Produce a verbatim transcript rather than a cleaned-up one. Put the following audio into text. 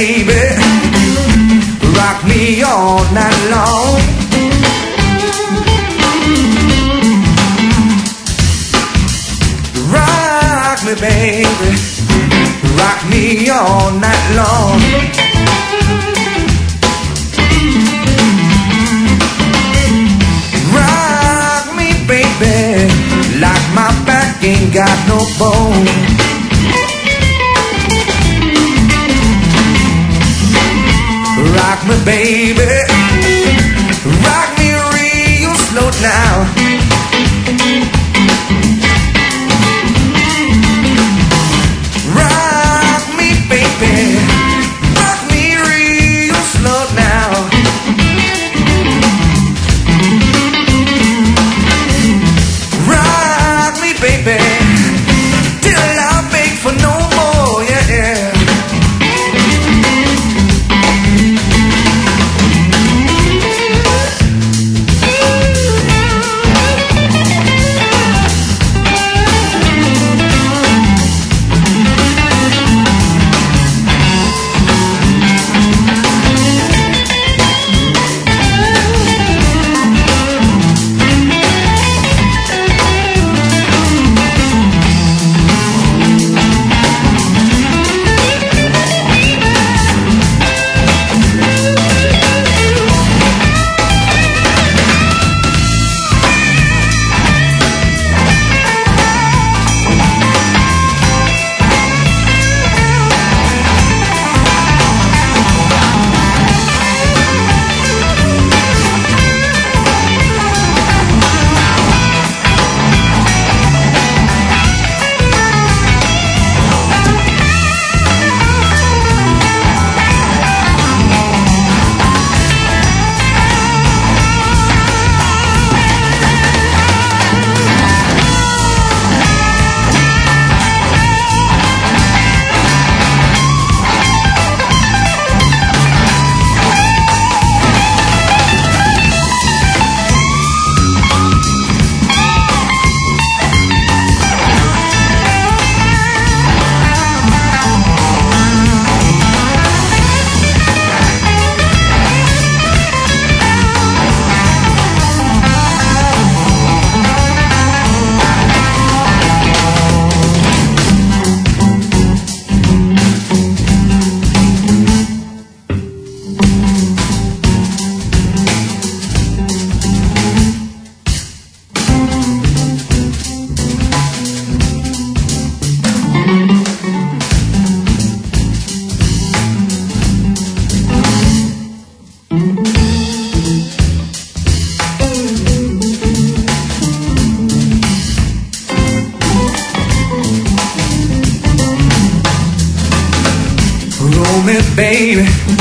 baby, rock me all night long. Rock me, baby, rock me all night long. Rock me, baby, like my back ain't got no bone. Rock me, baby, rock me real slow now. Rock me, baby, rock me real slow now. Rock me, baby, till I beg for no more, yeah, yeah. Roll me, baby,